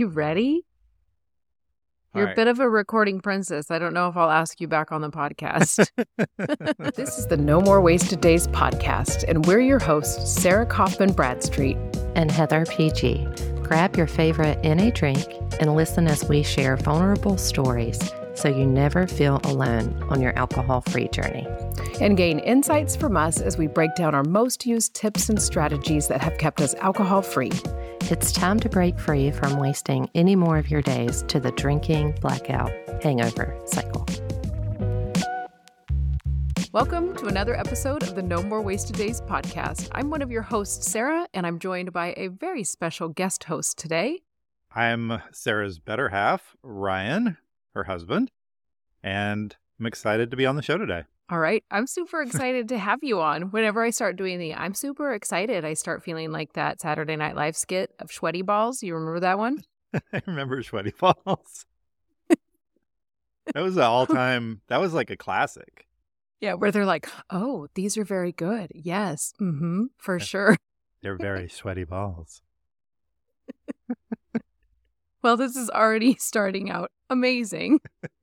you ready? You're a bit of a recording princess. I don't know if I'll ask you back on the podcast. This is the No More Wasted Days podcast, and we're your hosts, Sarah Kaufman Bradstreet and Heather PG. Grab your favorite NA drink and listen as we share vulnerable stories so you never feel alone on your alcohol-free journey. And gain insights from us as we break down our most used tips and strategies that have kept us alcohol-free. It's time to break free from wasting any more of your days to the drinking, blackout, hangover cycle. Welcome to another episode of the No More Wasted Days podcast. I'm one of your hosts, Sarah, and I'm joined by a very special guest host today. I'm Sarah's better half, Ryan, her husband, and I'm excited to be on the show today. All right. I'm super excited to have you on. Whenever I start doing I'm super excited, I start feeling like that Saturday Night Live skit of Sweaty Balls. You remember that one? I remember Sweaty Balls. That was an all-time, that was like a classic. Yeah, where they're like, oh, these are very good. Yes, for sure. They're very sweaty balls. Well, this is already starting out amazing.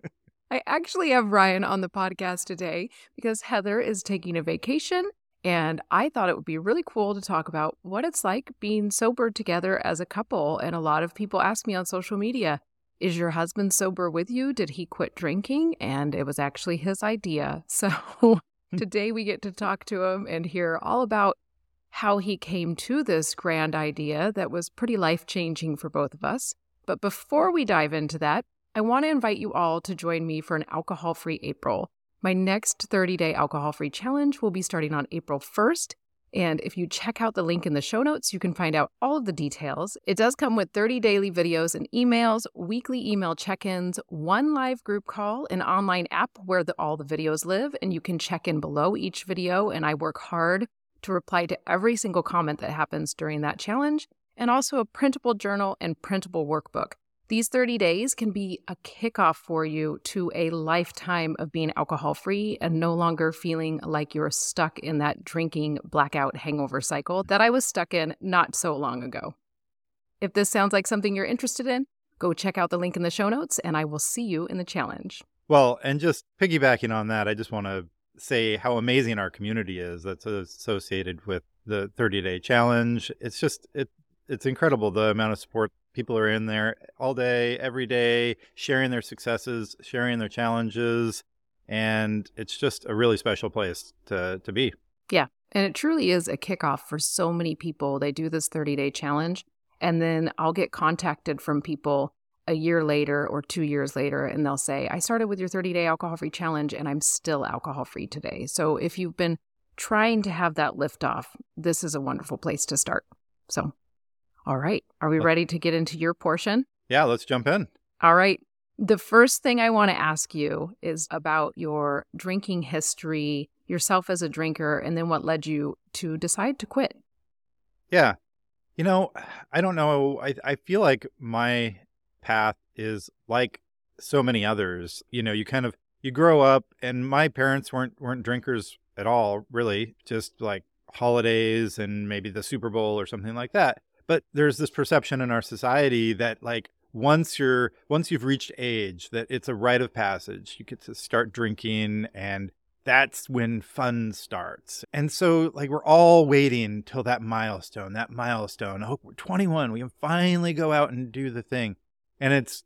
I actually have Ryan on the podcast today because Heather is taking a vacation, and I thought it would be really cool to talk about what it's like being sober together as a couple. And a lot of people ask me on social media, is your husband sober with you? Did he quit drinking? And it was actually his idea. So today we get to talk to him and hear all about how he came to this grand idea that was pretty life-changing for both of us. But before we dive into that, I want to invite you all to join me for an alcohol-free April. My next 30-day alcohol-free challenge will be starting on April 1st. And if you check out the link in the show notes, you can find out all of the details. It does come with 30 daily videos and emails, weekly email check-ins, one live group call, an online app where all the videos live, and you can check in below each video. And I work hard to reply to every single comment that happens during that challenge, and also a printable journal and printable workbook. These 30 days can be a kickoff for you to a lifetime of being alcohol-free and no longer feeling like you're stuck in that drinking blackout hangover cycle that I was stuck in not so long ago. If this sounds like something you're interested in, go check out the link in the show notes, and I will see you in the challenge. Well, and just piggybacking on that, I just want to say how amazing our community is that's associated with the 30-day challenge. It's just, it's incredible the amount of support. People are in there all day, every day, sharing their successes, sharing their challenges, and it's just a really special place to be. Yeah, and it truly is a kickoff for so many people. They do this 30-day challenge, and then I'll get contacted from people a year later or 2 years later, and they'll say, I started with your 30-day alcohol-free challenge, and I'm still alcohol-free today. So if you've been trying to have that lift off, this is a wonderful place to start. So. All right. Are we ready to get into your portion? Yeah, let's jump in. All right. The first thing I want to ask you is about your drinking history, yourself as a drinker, and then what led you to decide to quit. Yeah. You know, I don't know. I feel like my path is like so many others. You know, you grow up, and my parents weren't drinkers at all, really, just like holidays and maybe the Super Bowl or something like that. But there's this perception in our society that like once you've reached age, that it's a rite of passage. You get to start drinking, and that's when fun starts. And so like we're all waiting till that milestone. Oh, we're 21. We can finally go out and do the thing. And it's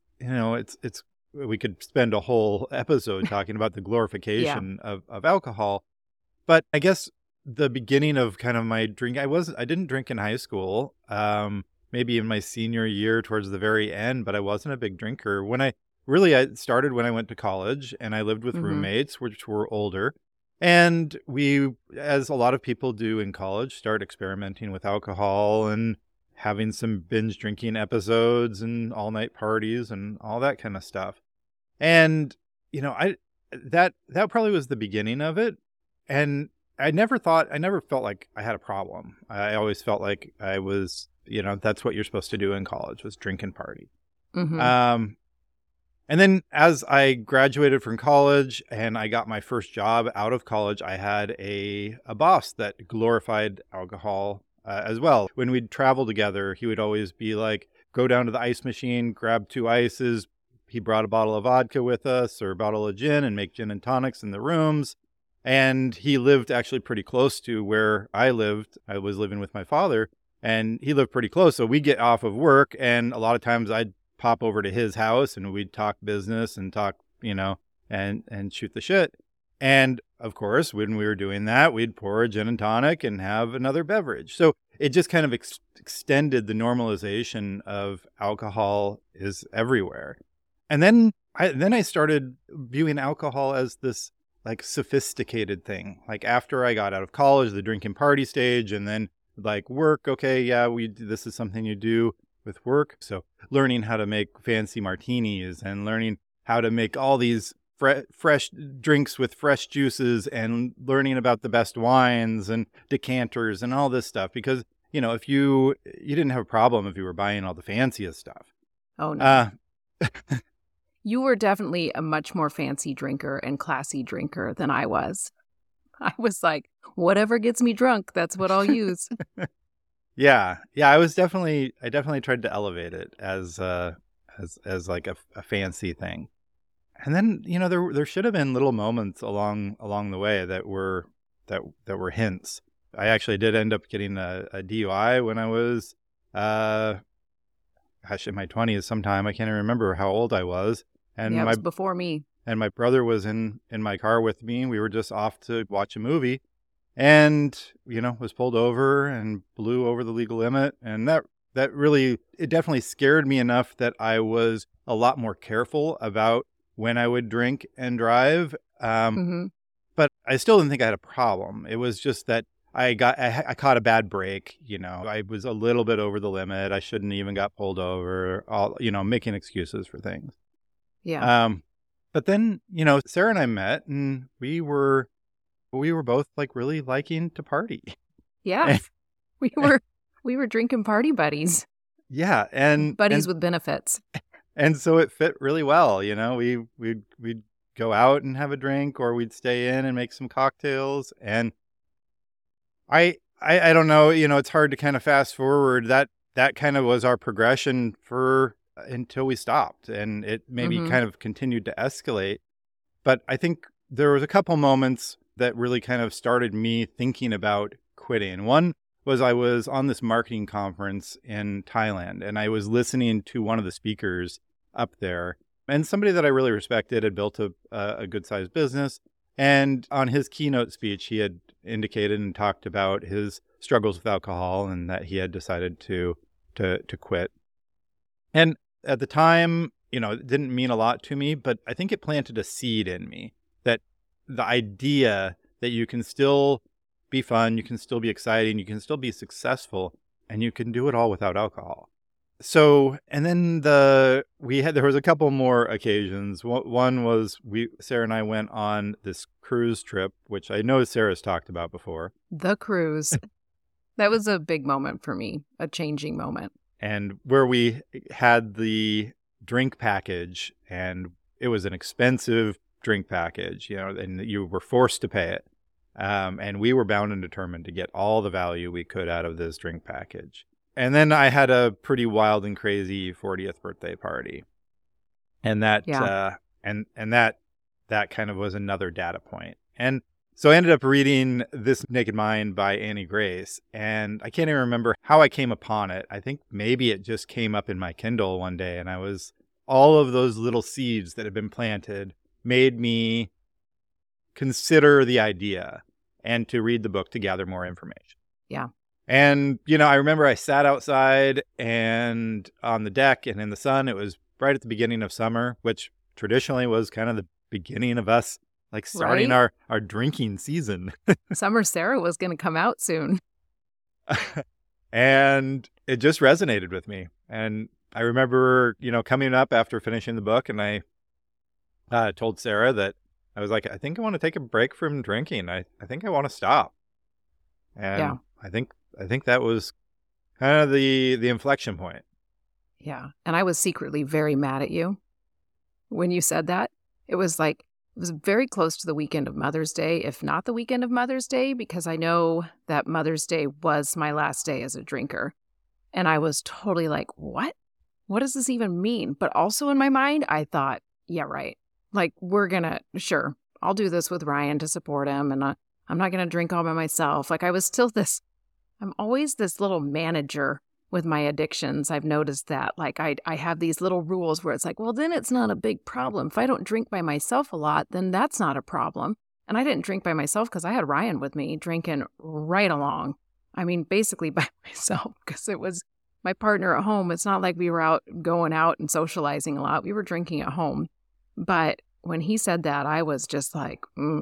we could spend a whole episode talking about the glorification of alcohol. But I guess the beginning of kind of my drink, I didn't drink in high school, maybe in my senior year towards the very end, but I wasn't a big drinker. I started when I went to college, and I lived with roommates, which were older. And we, as a lot of people do in college, start experimenting with alcohol and having some binge drinking episodes and all night parties and all that kind of stuff. And, that probably was the beginning of it. And I never felt like I had a problem. I always felt like I was, that's what you're supposed to do in college, was drink and party. And then as I graduated from college and I got my first job out of college, I had a boss that glorified alcohol as well. When we'd travel together, he would always be like, go down to the ice machine, grab 2 ices. He brought a bottle of vodka with us or a bottle of gin and make gin and tonics in the rooms. And he lived actually pretty close to where I lived. I was living with my father, and he lived pretty close. So we get off of work, and a lot of times I'd pop over to his house and we'd talk business and talk, and shoot the shit. And of course, when we were doing that, we'd pour a gin and tonic and have another beverage. So it just kind of extended the normalization of alcohol is everywhere. And then I started viewing alcohol as this like sophisticated thing. Like after I got out of college, the drinking party stage, and then like work. Okay, yeah, this is something you do with work. So learning how to make fancy martinis and learning how to make all these fresh drinks with fresh juices and learning about the best wines and decanters and all this stuff. Because, if you didn't have a problem if you were buying all the fanciest stuff. Oh, no. You were definitely a much more fancy drinker and classy drinker than I was. I was like, whatever gets me drunk, that's what I'll use. Yeah. I definitely tried to elevate it as like a fancy thing. And then, there should have been little moments along the way that were hints. I actually did end up getting a DUI when I was, in my 20s sometime. I can't even remember how old I was. And it was before me. And my brother was in my car with me. We were just off to watch a movie and, was pulled over and blew over the legal limit. And that really, it definitely scared me enough that I was a lot more careful about when I would drink and drive. But I still didn't think I had a problem. It was just that I caught a bad break. I was a little bit over the limit. I shouldn't even got pulled over, making excuses for things. Yeah. But then, Sarah and I met and we were both like really liking to party. Yeah. we were drinking party buddies. Yeah. And buddies with benefits. And so it fit really well. We'd go out and have a drink, or we'd stay in and make some cocktails. And I don't know, it's hard to kind of fast forward. That kind of was our progression until we stopped, and it maybe kind of continued to escalate. But I think there was a couple moments that really kind of started me thinking about quitting. One was I was on this marketing conference in Thailand, and I was listening to one of the speakers up there, and somebody that I really respected had built a good-sized business. And on his keynote speech, he had indicated and talked about his struggles with alcohol and that he had decided to quit. And at the time, it didn't mean a lot to me, but I think it planted a seed in me that the idea that you can still be fun, you can still be exciting, you can still be successful, and you can do it all without alcohol. So, and then there was a couple more occasions. One was Sarah and I went on this cruise trip, which I know Sarah's talked about before. The cruise. That was a big moment for me, a changing moment. And where we had the drink package, and it was an expensive drink package, and you were forced to pay it. And we were bound and determined to get all the value we could out of this drink package. And then I had a pretty wild and crazy 40th birthday party. And that, that kind of was another data point. And so I ended up reading This Naked Mind by Annie Grace, and I can't even remember how I came upon it. I think maybe it just came up in my Kindle one day, and all of those little seeds that had been planted made me consider the idea and to read the book to gather more information. Yeah. And, I remember I sat outside and on the deck and in the sun. It was right at the beginning of summer, which traditionally was kind of the beginning of us like starting our drinking season. Summer Sarah was going to come out soon. And it just resonated with me. And I remember, coming up after finishing the book, and I told Sarah that I was like, I think I want to take a break from drinking. I think I want to stop. And yeah. I think that was kind of the inflection point. Yeah. And I was secretly very mad at you when you said that. It was very close to the weekend of Mother's Day, if not the weekend of Mother's Day, because I know that Mother's Day was my last day as a drinker. And I was totally like, what? what does this even mean? But also in my mind, I thought, yeah, right. Like, sure, I'll do this with Ryan to support him. And I'm not going to drink all by myself. Like, I'm always this little manager with my addictions. I've noticed that. Like, I have these little rules where it's like, well, then it's not a big problem. If I don't drink by myself a lot, then that's not a problem. And I didn't drink by myself because I had Ryan with me drinking right along. I mean, basically by myself, because it was my partner at home. It's not like we were going out and socializing a lot. We were drinking at home. But when he said that, I was just like,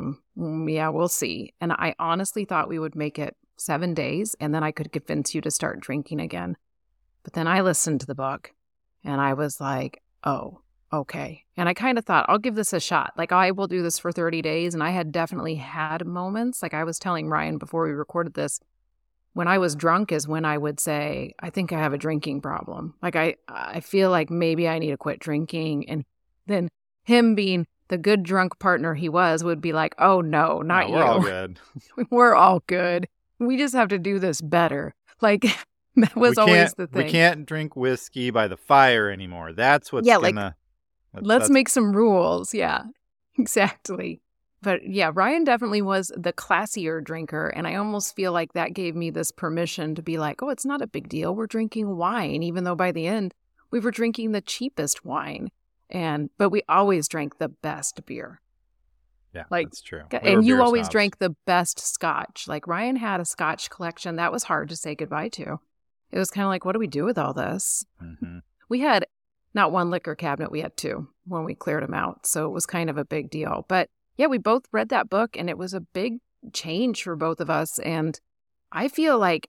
yeah, we'll see. And I honestly thought we would make it 7 days and then I could convince you to start drinking again. But then I listened to the book and I was like, oh, okay. And I kind of thought, I'll give this a shot. Like, I will do this for 30 days. And I had definitely had moments. Like, I was telling Ryan before we recorded this, when I was drunk is when I would say, I think I have a drinking problem. Like, I feel like maybe I need to quit drinking. And then him being the good drunk partner he was would be like, oh, no, not you. We're all good. We're all good. We just have to do this better. Like, that was always the thing. We can't drink whiskey by the fire anymore. That's what's let's make some rules. Yeah, exactly. But yeah, Ryan definitely was the classier drinker. And I almost feel like that gave me this permission to be like, oh, it's not a big deal. We're drinking wine, even though by the end we were drinking the cheapest wine. But we always drank the best beer. Yeah, that's true. And you always drank the best scotch. Like, Ryan had a scotch collection that was hard to say goodbye to. It was kind of like, what do we do with all this? Mm-hmm. We had not one liquor cabinet, we had two when we cleared them out. So it was kind of a big deal. But yeah, we both read that book and it was a big change for both of us. And I feel like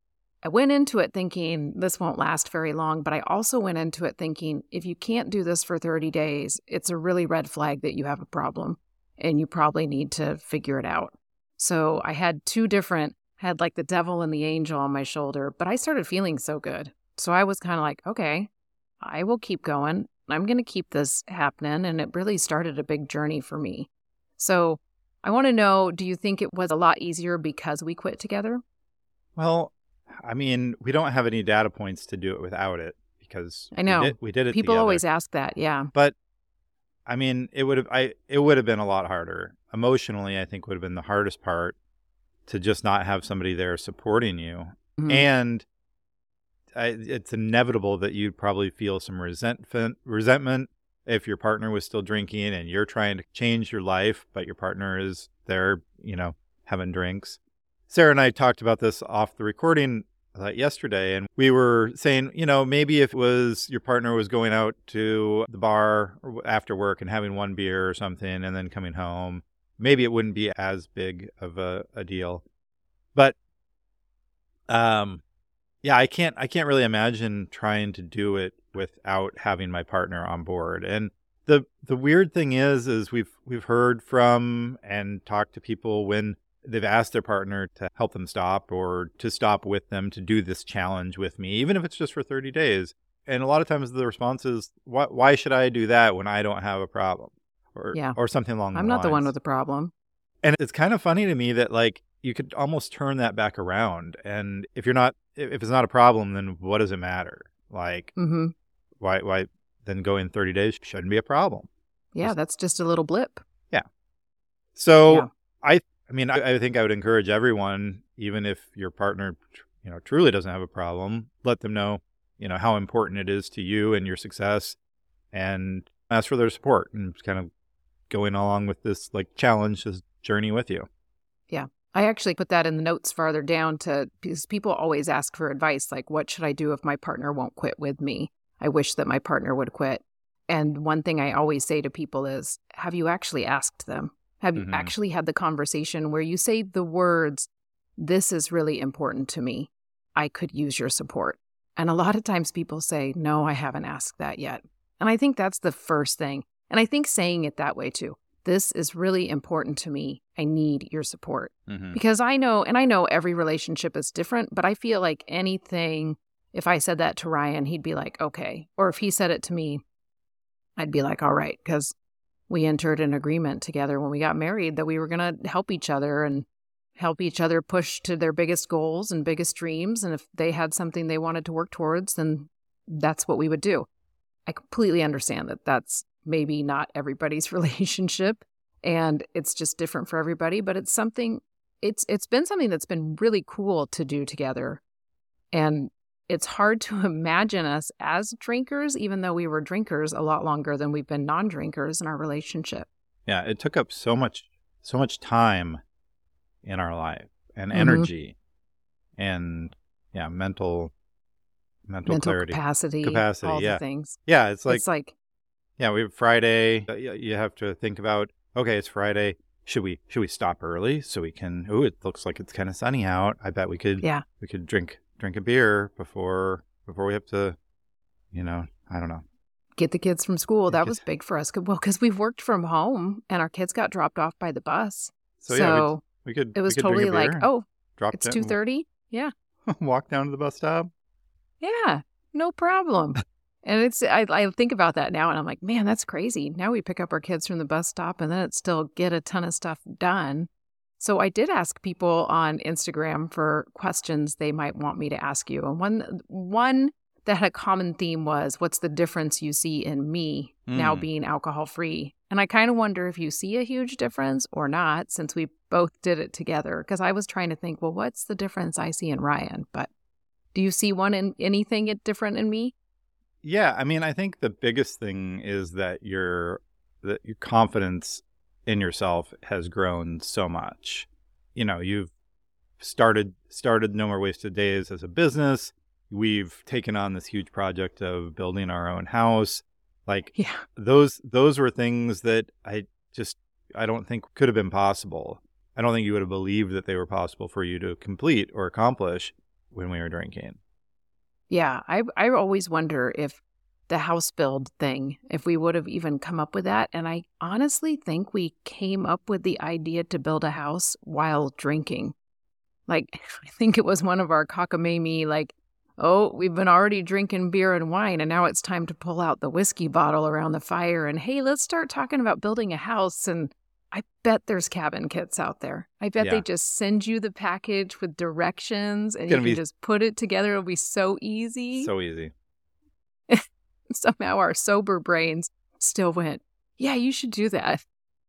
I went into it thinking this won't last very long, but I also went into it thinking if you can't do this for 30 days, it's a really red flag that you have a problem and you probably need to figure it out. So I had had like the devil and the angel on my shoulder, but I started feeling so good. So I was kind of like, okay, I will keep going. I'm going to keep this happening. And it really started a big journey for me. So I want to know, do you think it was a lot easier because we quit together? Well, I mean, we don't have any data points to do it without it because I know we did it People together. always ask that, yeah. But I mean, it would have been a lot harder. Emotionally, I think would have been the hardest part to just not have somebody there supporting you. Mm-hmm. And it's inevitable that you'd probably feel some resentment if your partner was still drinking and you're trying to change your life, but your partner is there, having drinks. Sarah and I talked about this off the recording yesterday, and we were saying, maybe if it was your partner was going out to the bar after work and having one beer or something and then coming home, maybe it wouldn't be as big of a deal. But yeah, I can't really imagine trying to do it without having my partner on board. And the weird thing is we've heard from and talked to people when they've asked their partner to help them stop or to stop with them to do this challenge with me, even if it's just for 30 days. And a lot of times the response is, why should I do that when I don't have a problem? Or something along those lines. I'm not the one with the problem. And it's kind of funny to me that like you could almost turn that back around. And if it's not a problem, then what does it matter? Like, mm-hmm. why then going 30 days shouldn't be a problem. Yeah, that's just a little blip. Yeah. So I think I would encourage everyone, even if your partner, truly doesn't have a problem, let them know, how important it is to you and your success, and ask for their support and kind of going along with this like challenge, this journey with you. Yeah. I actually put that in the notes farther down because people always ask for advice. Like, what should I do if my partner won't quit with me? I wish that my partner would quit. And one thing I always say to people is, have you actually asked them? Have you actually had the conversation where you say the words, this is really important to me. I could use your support. And a lot of times people say, no, I haven't asked that yet. And I think that's the first thing. And I think saying it that way too. This is really important to me. I need your support. Mm-hmm. Because I know every relationship is different, but I feel like anything, if I said that to Ryan, he'd be like, okay. Or if he said it to me, I'd be like, all right, because we entered an agreement together when we got married that we were going to help each other and help each other push to their biggest goals and biggest dreams. And if they had something they wanted to work towards, then that's what we would do. I completely understand that that's maybe not everybody's relationship and it's just different for everybody, but it's something, it's been something that's been really cool to do together. And it's hard to imagine us as drinkers, even though we were drinkers a lot longer than we've been non-drinkers in our relationship. Yeah, it took up so much time in our life and energy and mental clarity, capacity, all the things. Yeah, it's like we have Friday. You have to think about, okay, it's Friday. Should we stop early so we can? Oh, it looks like it's kind of sunny out. I bet we could drink a beer before we have to, I don't know. Get the kids from school. That was big for us. Well, because we've worked from home and our kids got dropped off by the bus. So we could. It was totally like, it's 2:30. Yeah. Walk down to the bus stop. Yeah, no problem. And I think about that now and I'm like, man, that's crazy. Now we pick up our kids from the bus stop and then it's still get a ton of stuff done. So I did ask people on Instagram for questions they might want me to ask you. And one that had a common theme was, what's the difference you see in me now being alcohol-free? And I kind of wonder if you see a huge difference or not, since we both did it together. Because I was trying to think, well, what's the difference I see in Ryan? But do you see anything different in me? Yeah, I mean, I think the biggest thing is that your confidence in yourself has grown so much. You've started No More Wasted Days as a business. We've taken on this huge project of building our own house. Those were things that I don't think could have been possible. I don't think you would have believed that they were possible for you to complete or accomplish when we were drinking. Yeah, I always wonder if the house build thing, if we would have even come up with that. And I honestly think we came up with the idea to build a house while drinking. I think it was one of our cockamamie, we've been already drinking beer and wine and now it's time to pull out the whiskey bottle around the fire and, hey, let's start talking about building a house. And I bet there's cabin kits out there. I bet they just send you the package with directions and you can just put it together. It'll be so easy. So easy. Somehow our sober brains still went, yeah, you should do that.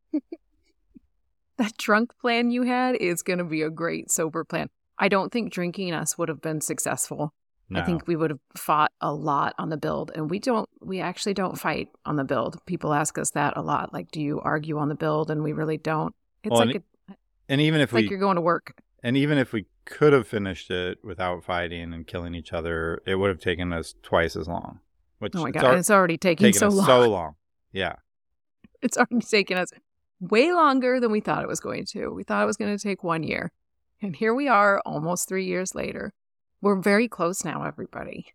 That drunk plan you had is going to be a great sober plan. I don't think drinking us would have been successful. No. I think we would have fought a lot on the build, and we actually don't fight on the build. People ask us that a lot. Do you argue on the build? And we really don't. It's even if you're going to work. And even if we could have finished it without fighting and killing each other, it would have taken us twice as long. Oh my God, it's already taking so long. So long. Yeah. It's already taken us way longer than we thought it was going to. We thought it was going to take 1 year. And here we are almost 3 years later. We're very close now, everybody.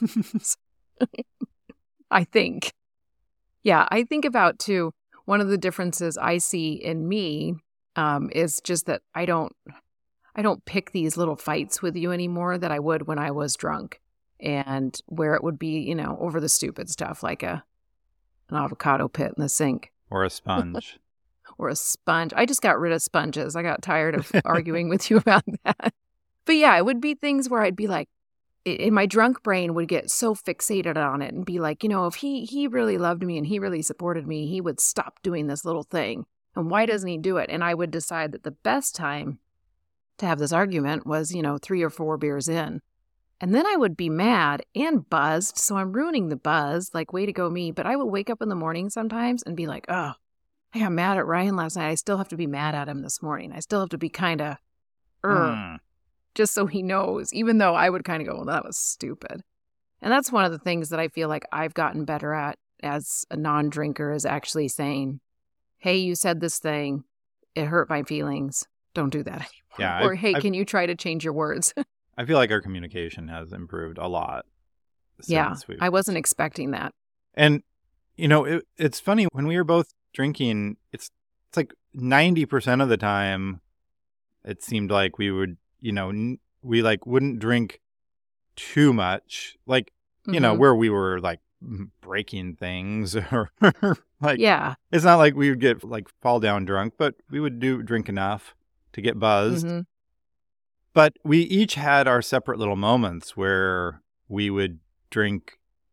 I think. Yeah, I think about, too, one of the differences I see in me is just that I don't pick these little fights with you anymore that I would when I was drunk. And where it would be, over the stupid stuff like an avocado pit in the sink. Or a sponge. Or a sponge. I just got rid of sponges. I got tired of arguing with you about that. But yeah, it would be things where I'd be like, in my drunk brain would get so fixated on it and be like, if he really loved me and he really supported me, he would stop doing this little thing. And why doesn't he do it? And I would decide that the best time to have this argument was, 3 or 4 beers in. And then I would be mad and buzzed. So I'm ruining the buzz, way to go me. But I would wake up in the morning sometimes and be like, oh, I got mad at Ryan last night. I still have to be mad at him this morning. I still have to be kind of, just so he knows, even though I would kind of go, well, that was stupid. And that's one of the things that I feel like I've gotten better at as a non-drinker is actually saying, hey, you said this thing. It hurt my feelings. Don't do that anymore. Yeah, or, hey, can you try to change your words? I feel like our communication has improved a lot. I wasn't expecting that. And, it's funny, when we were both drinking, it's like 90% of the time, it seemed like we would, we wouldn't drink too much. Where we were breaking things or it's not like we would get fall down drunk, but we would drink enough to get buzzed. Mm-hmm. But we each had our separate little moments where we would drink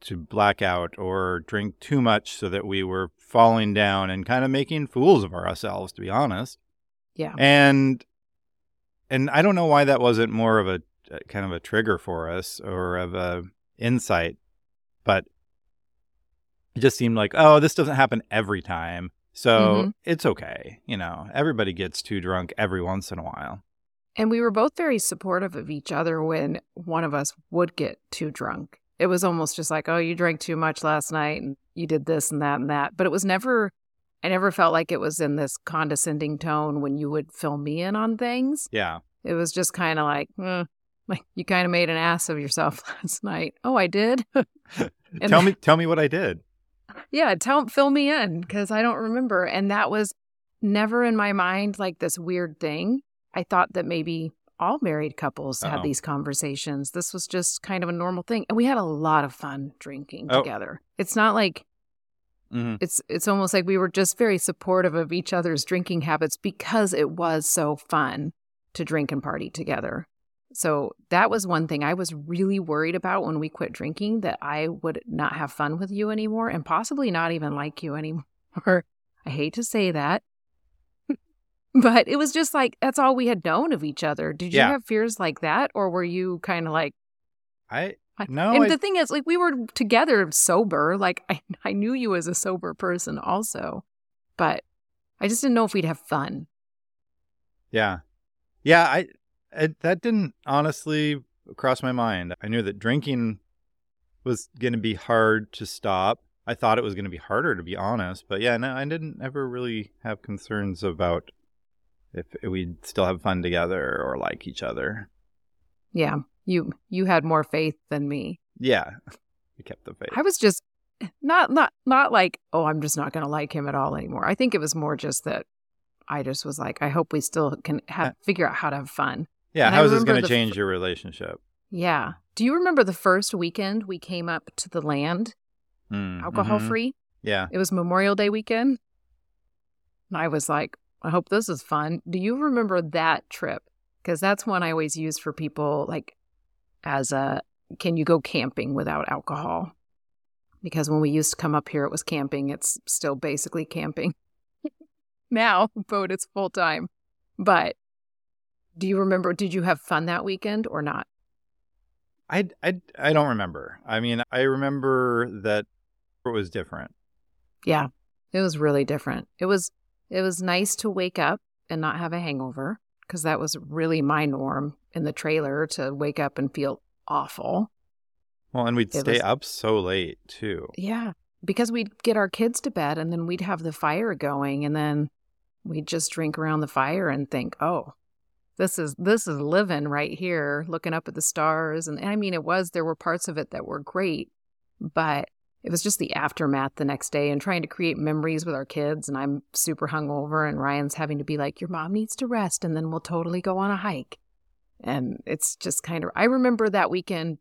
to black out or drink too much so that we were falling down and kind of making fools of ourselves, to be honest. Yeah. And I don't know why that wasn't more of a kind of a trigger for us or of a insight, but it just seemed like, oh, this doesn't happen every time. So it's okay. Everybody gets too drunk every once in a while. And we were both very supportive of each other when one of us would get too drunk. It was almost just like, oh, you drank too much last night and you did this and that and that. But it was never, I never felt like it was in this condescending tone when you would fill me in on things. Yeah. It was just kind of like you kind of made an ass of yourself last night. Oh, I did? Tell me what I did. Yeah, fill me in because I don't remember. And that was never in my mind like this weird thing. I thought that maybe all married couples had these conversations. This was just kind of a normal thing. And we had a lot of fun drinking together. It's not like, it's almost like we were just very supportive of each other's drinking habits because it was so fun to drink and party together. So that was one thing I was really worried about when we quit drinking, that I would not have fun with you anymore and possibly not even like you anymore. I hate to say that. But it was just like, that's all we had known of each other. Did you have fears like that? Or were you kind of like... No. And the thing is, like, we were together sober. Like, I knew you as a sober person also. But I just didn't know if we'd have fun. Yeah. Yeah, that didn't honestly cross my mind. I knew that drinking was going to be hard to stop. I thought it was going to be harder, to be honest. But yeah, no, I didn't ever really have concerns about if we'd still have fun together or like each other. Yeah, you had more faith than me. Yeah, we kept the faith. I was just not like, oh, I'm just not going to like him at all anymore. I think it was more just that I just was like, I hope we still can figure out how to have fun. Yeah, and how is this going to change your relationship? Yeah. Do you remember the first weekend we came up to the land, alcohol-free? Yeah. It was Memorial Day weekend. And I was like, I hope this is fun. Do you remember that trip? Because that's one I always use for people, like, as a, can you go camping without alcohol? Because when we used to come up here, it was camping. It's still basically camping. Now, but it's full time. But do you remember, did you have fun that weekend or not? I don't remember. I mean, I remember that it was different. Yeah, it was really different. It was nice to wake up and not have a hangover, because that was really my norm in the trailer, to wake up and feel awful. Well, and we'd stay up so late too. Yeah, because we'd get our kids to bed and then we'd have the fire going, and then we'd just drink around the fire and think, oh, this is living right here, looking up at the stars. And I mean, there were parts of it that were great, but it was just the aftermath the next day and trying to create memories with our kids. And I'm super hungover, and Ryan's having to be like, your mom needs to rest and then we'll totally go on a hike. And it's just kind of, I remember that weekend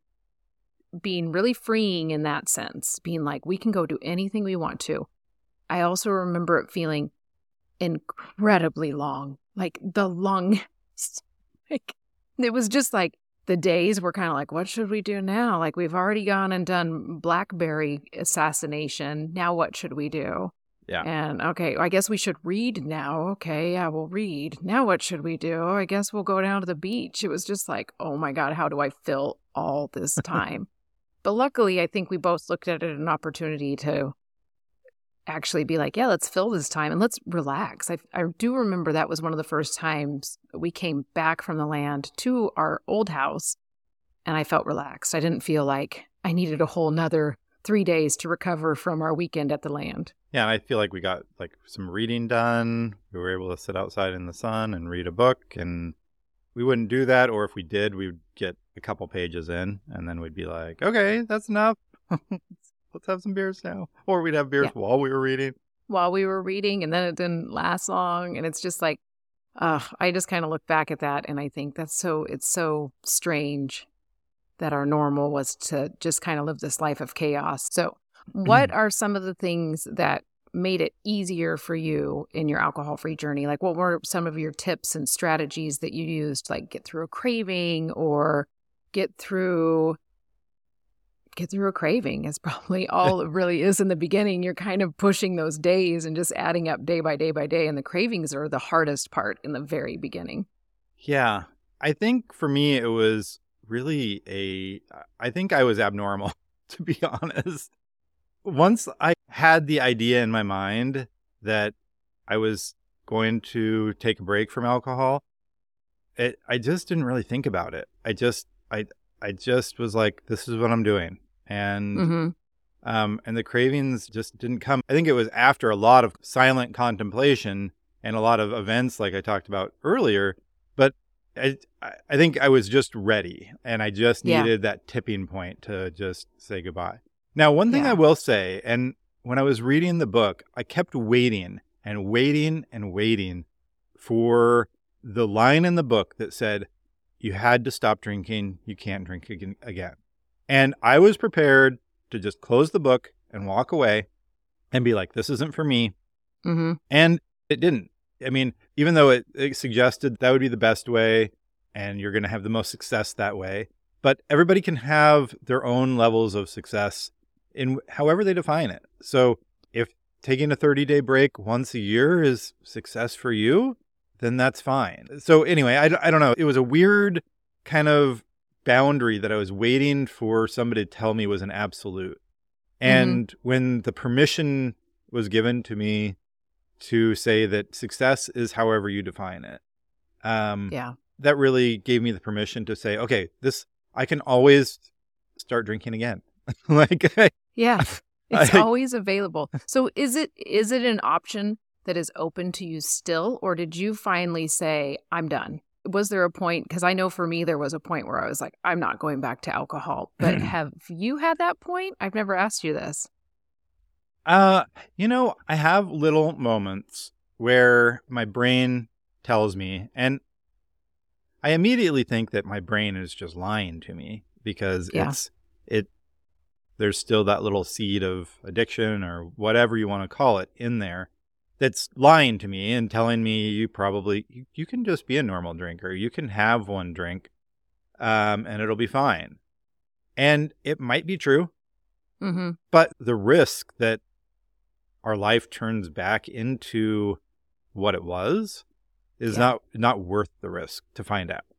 being really freeing in that sense, being like, we can go do anything we want to. I also remember it feeling incredibly long, like the longest. Like, it was just like the days were kind of like, what should we do now? Like, we've already gone and done BlackBerry assassination. Now what should we do? Yeah. And okay, I guess we should read now. Okay, yeah, we'll read. Now what should we do? I guess we'll go down to the beach. It was just like, oh my God, how do I fill all this time? But luckily, I think we both looked at it as an opportunity to actually be like, yeah, let's fill this time and let's relax. I do remember that was one of the first times we came back from the land to our old house, and I felt relaxed. I didn't feel like I needed a whole nother 3 days to recover from our weekend at the land. Yeah, and I feel like we got like some reading done. We were able to sit outside in the sun and read a book, and we wouldn't do that, or if we did, we would get a couple pages in, and then we'd be like, okay, that's enough. Let's have some beers now. Or we'd have beers while we were reading. While we were reading, and then it didn't last long. And it's just like, I just kind of look back at that and I think it's so strange that our normal was to just kind of live this life of chaos. So what are some of the things that made it easier for you in your alcohol-free journey? Like, what were some of your tips and strategies that you used, like get through a craving or get through get through a craving is probably all it really is in the beginning. You're kind of pushing those days and just adding up day by day by day. And the cravings are the hardest part in the very beginning. Yeah. I think for me, it was really I think I was abnormal, to be honest. Once I had the idea in my mind that I was going to take a break from alcohol, I just didn't really think about it. I just was like, this is what I'm doing. And and the cravings just didn't come. I think it was after a lot of silent contemplation and a lot of events like I talked about earlier. But I think I was just ready, and I just needed that tipping point to just say goodbye. Now, one thing I will say, and when I was reading the book, I kept waiting and waiting and waiting for the line in the book that said, you had to stop drinking. You can't drink again. And I was prepared to just close the book and walk away and be like, this isn't for me. And it didn't. I mean, even though it suggested that would be the best way and you're going to have the most success that way, but everybody can have their own levels of success in however they define it. So if taking a 30-day break once a year is success for you, then that's fine. So anyway, I don't know. It was a weird kind of boundary that I was waiting for somebody to tell me was an absolute. And when the permission was given to me to say that success is however you define it, that really gave me the permission to say, okay, I can always start drinking again. It's always available. So is it an option that is open to you still, or did you finally say, I'm done? Was there a point? Because I know for me, there was a point where I was like, I'm not going back to alcohol. But have you had that point? I've never asked you this. I have little moments where my brain tells me, and I immediately think that my brain is just lying to me because there's still that little seed of addiction or whatever you want to call it in there that's lying to me and telling me you can just be a normal drinker. You can have one drink and it'll be fine. And it might be true, but the risk that our life turns back into what it was is not worth the risk to find out.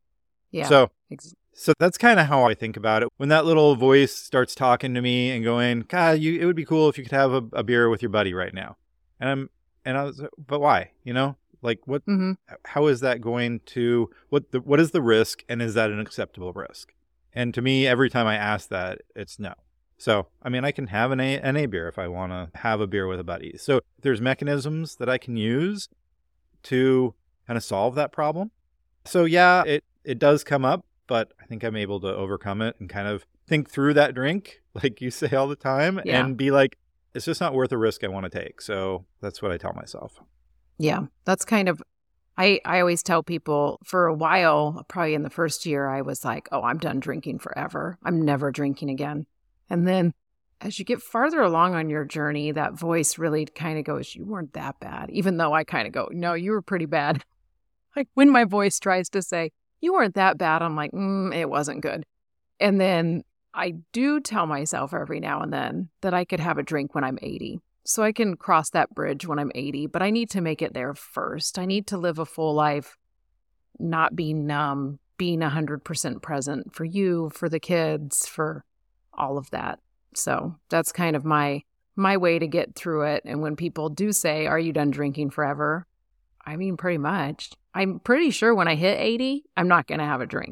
So that's kind of how I think about it. When that little voice starts talking to me and going, God, it would be cool if you could have a beer with your buddy right now. And I was, but why? Like what? How is that going to? What is the risk, and is that an acceptable risk? And to me, every time I ask that, it's no. So I mean, I can have an NA beer if I want to have a beer with a buddy. So there's mechanisms that I can use to kind of solve that problem. So yeah, it does come up, but I think I'm able to overcome it and kind of think through that drink, like you say all the time, and be like, it's just not worth the risk I want to take. So that's what I tell myself. Yeah, that's kind of, I always tell people for a while, probably in the first year, I was like, oh, I'm done drinking forever. I'm never drinking again. And then as you get farther along on your journey, that voice really kind of goes, you weren't that bad. Even though I kind of go, no, you were pretty bad. Like when my voice tries to say, you weren't that bad, I'm like, it wasn't good. And then I do tell myself every now and then that I could have a drink when I'm 80. So I can cross that bridge when I'm 80, but I need to make it there first. I need to live a full life, not be numb, being 100% present for you, for the kids, for all of that. So that's kind of my way to get through it. And when people do say, are you done drinking forever? I mean, pretty much. I'm pretty sure when I hit 80, I'm not going to have a drink.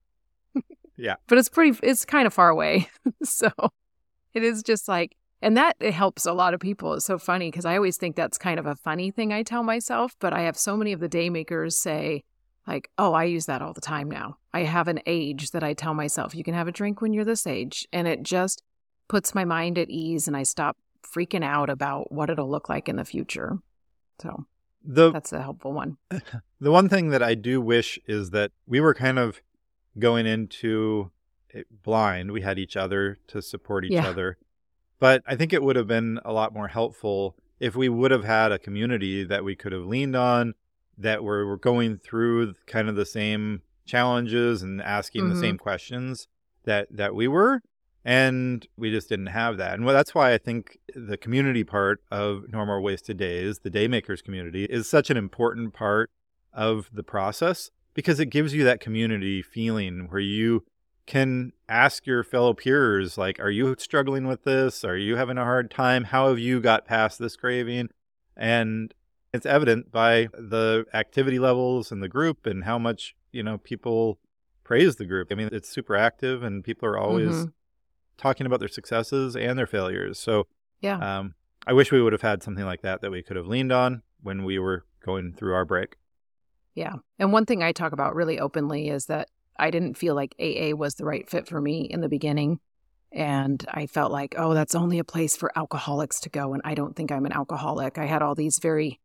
Yeah. But it's kind of far away. So it is just like, and that it helps a lot of people. It's so funny because I always think that's kind of a funny thing I tell myself, but I have so many of the day makers say like, oh, I use that all the time now. I have an age that I tell myself, you can have a drink when you're this age. And it just puts my mind at ease and I stop freaking out about what it'll look like in the future. So that's a helpful one. The one thing that I do wish is that we were kind of going into it blind. We had each other to support each other. But I think it would have been a lot more helpful if we would have had a community that we could have leaned on, that were going through kind of the same challenges and asking the same questions that we were. And we just didn't have that. And well, that's why I think the community part of No More Wasted Days, the Daymakers community, is such an important part of the process, because it gives you that community feeling where you can ask your fellow peers, like, are you struggling with this? Are you having a hard time? How have you got past this craving? And it's evident by the activity levels in the group and how much, people praise the group. I mean, it's super active and people are always talking about their successes and their failures. So Yeah. I wish we would have had something like that we could have leaned on when we were going through our break. Yeah. And one thing I talk about really openly is that I didn't feel like AA was the right fit for me in the beginning. And I felt like, oh, that's only a place for alcoholics to go. And I don't think I'm an alcoholic. I had all these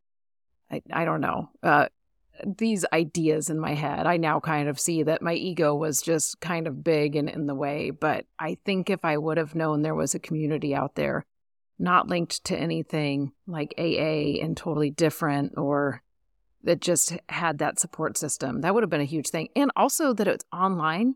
I don't know, these ideas in my head. I now kind of see that my ego was just kind of big and in the way. But I think if I would have known there was a community out there, not linked to anything like AA and totally different, or that just had that support system, that would have been a huge thing. And also that it's online.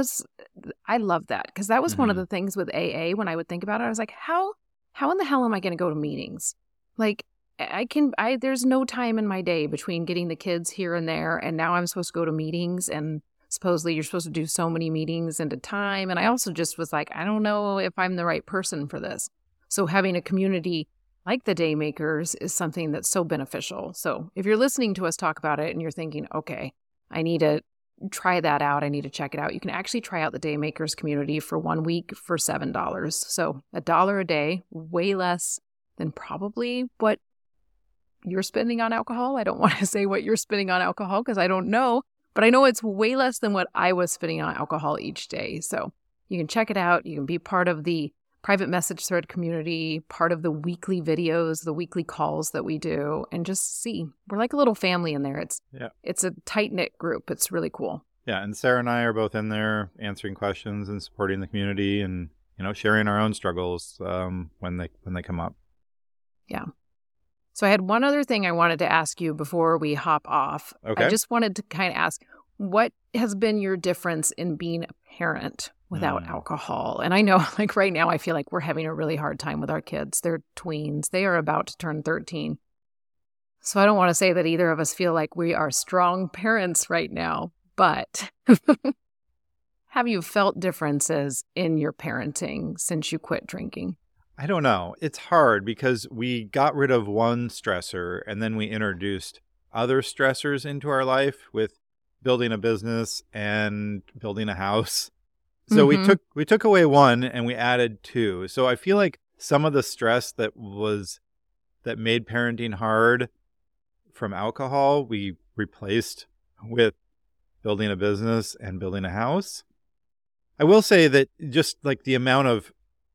I love that, because that was one of the things with AA when I would think about it. I was like, how in the hell am I going to go to meetings? Like, there's no time in my day between getting the kids here and there, and now I'm supposed to go to meetings, and supposedly you're supposed to do so many meetings into time. And I also just was like, I don't know if I'm the right person for this. So having a community like the Daymakers is something that's so beneficial. So if you're listening to us talk about it and you're thinking, okay, I need to try that out, I need to check it out, you can actually try out the Daymakers community for 1 week for $7. So $1 a day, way less than probably what you're spending on alcohol. I don't want to say what you're spending on alcohol because I don't know, but I know it's way less than what I was spending on alcohol each day. So you can check it out. You can be part of the private message thread community, part of the weekly videos, the weekly calls that we do, and just see. We're like a little family in there. It's a tight-knit group. It's really cool. Yeah, and Sarah and I are both in there answering questions and supporting the community and, sharing our own struggles when they come up. Yeah. So I had one other thing I wanted to ask you before we hop off. Okay. I just wanted to kind of ask, what has been your difference in being a parent without alcohol? And I know, like right now, I feel like we're having a really hard time with our kids. They're tweens. They are about to turn 13. So I don't want to say that either of us feel like we are strong parents right now, but have you felt differences in your parenting since you quit drinking? I don't know. It's hard because we got rid of one stressor and then we introduced other stressors into our life with building a business and building a house. So we took away one and we added two. So I feel like some of the stress that made parenting hard from alcohol, we replaced with building a business and building a house. I will say that just like the amount of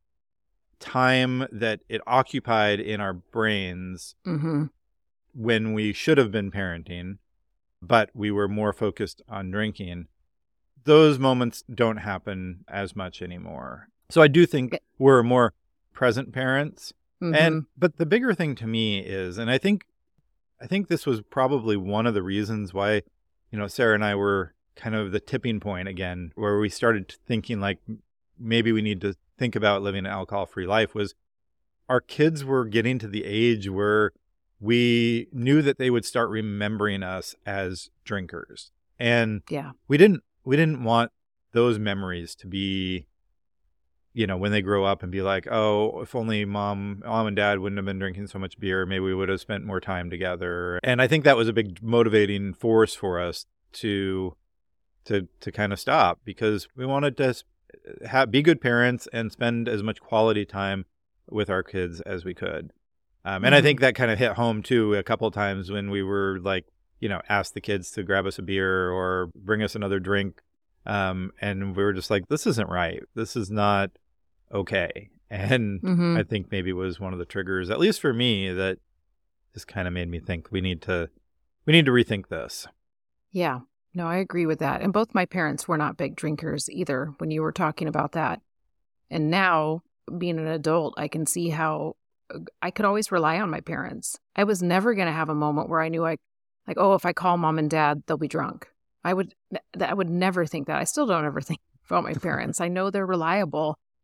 time that it occupied in our brains when we should have been parenting, but we were more focused on drinking, those moments don't happen as much anymore. So I do think we're more present parents. But the bigger thing to me is, and I think this was probably one of the reasons why, Sarah and I were kind of the tipping point again, where we started thinking like maybe we need to think about living an alcohol-free life, was our kids were getting to the age where we knew that they would start remembering us as drinkers. And we didn't want those memories to be, when they grow up and be like, oh, if only mom and dad wouldn't have been drinking so much beer, maybe we would have spent more time together. And I think that was a big motivating force for us to kind of stop, because we wanted to be good parents and spend as much quality time with our kids as we could. And I think that kind of hit home too a couple of times when we were like, ask the kids to grab us a beer or bring us another drink. And we were just like, this isn't right. This is not okay. And I think maybe it was one of the triggers, at least for me, that just kind of made me think we need to rethink this. Yeah. No, I agree with that. And both my parents were not big drinkers either when you were talking about that. And now, being an adult, I can see how I could always rely on my parents. I was never going to have a moment where I knew if I call mom and dad, they'll be drunk. I would never think that. I still don't ever think about my parents. I know they're reliable.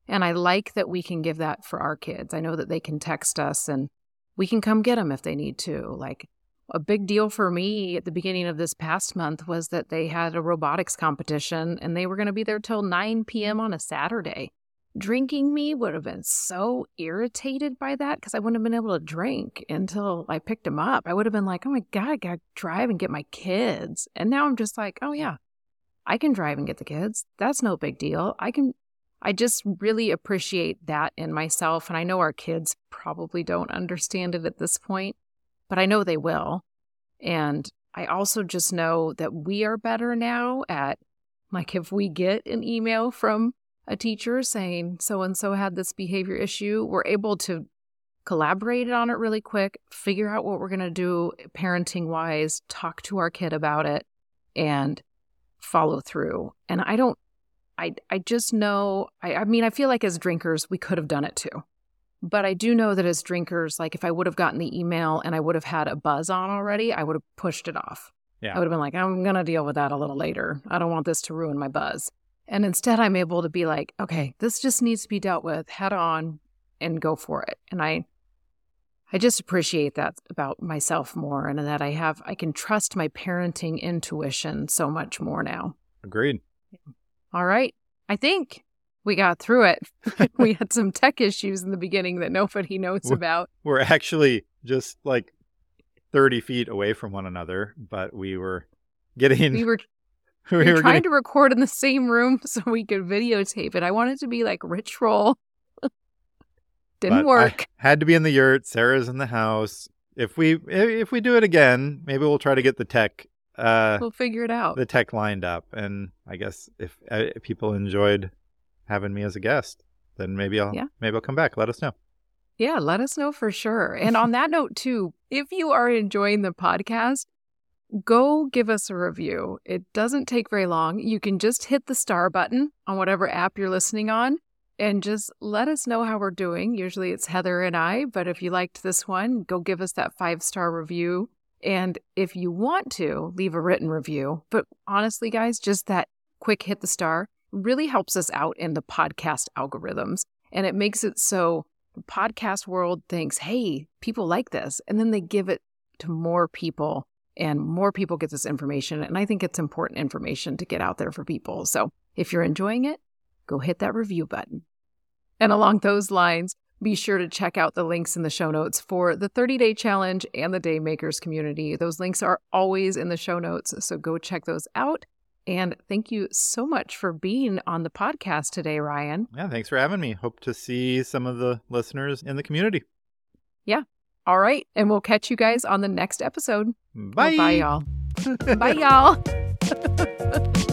And I like that we can give that for our kids. I know that they can text us and we can come get them if they need to. Like, a big deal for me at the beginning of this past month was that they had a robotics competition and they were going to be there till 9 p.m. on a Saturday. Drinking me would have been so irritated by that because I wouldn't have been able to drink until I picked them up. I would have been like, oh my God, I got to drive and get my kids. And now I'm just like, oh yeah, I can drive and get the kids. That's no big deal. I just really appreciate that in myself. And I know our kids probably don't understand it at this point, but I know they will. And I also just know that we are better now at, like, if we get an email from a teacher saying so-and-so had this behavior issue, we're able to collaborate on it really quick, figure out what we're going to do parenting-wise, talk to our kid about it, and follow through. And I just know, I mean, I feel like as drinkers, we could have done it too. But I do know that as drinkers, like if I would have gotten the email and I would have had a buzz on already, I would have pushed it off. Yeah. I would have been like, I'm going to deal with that a little later. I don't want this to ruin my buzz. And instead, I'm able to be like, okay, this just needs to be dealt with head on and go for it. And I just appreciate that about myself more, and that I can trust my parenting intuition so much more now. Agreed. All right. I think we got through it. We had some tech issues in the beginning that nobody knows about. We're actually just like 30 feet away from one another, but we were getting... We were trying to record in the same room so we could videotape it. I wanted to be like Rich Roll. Didn't work. I had to be in the yurt. Sarah's in the house. If we do it again, maybe we'll try to get the tech. We'll figure it out. The tech lined up, and I guess if people enjoyed having me as a guest, then maybe I'll come back. Let us know. Yeah, let us know for sure. And on that note too, if you are enjoying the podcast, go give us a review. It doesn't take very long. You can just hit the star button on whatever app you're listening on and just let us know how we're doing. Usually it's Heather and I, but if you liked this one, go give us that 5-star review. And if you want to, leave a written review. But honestly, guys, just that quick hit the star really helps us out in the podcast algorithms. And it makes it so the podcast world thinks, hey, people like this. And then they give it to more people. And more people get this information. And I think it's important information to get out there for people. So if you're enjoying it, go hit that review button. And along those lines, be sure to check out the links in the show notes for the 30-day challenge and the Daymakers community. Those links are always in the show notes. So go check those out. And thank you so much for being on the podcast today, Ryan. Yeah, thanks for having me. Hope to see some of the listeners in the community. Yeah. All right. And we'll catch you guys on the next episode. Bye. Well, bye, y'all. Bye, y'all.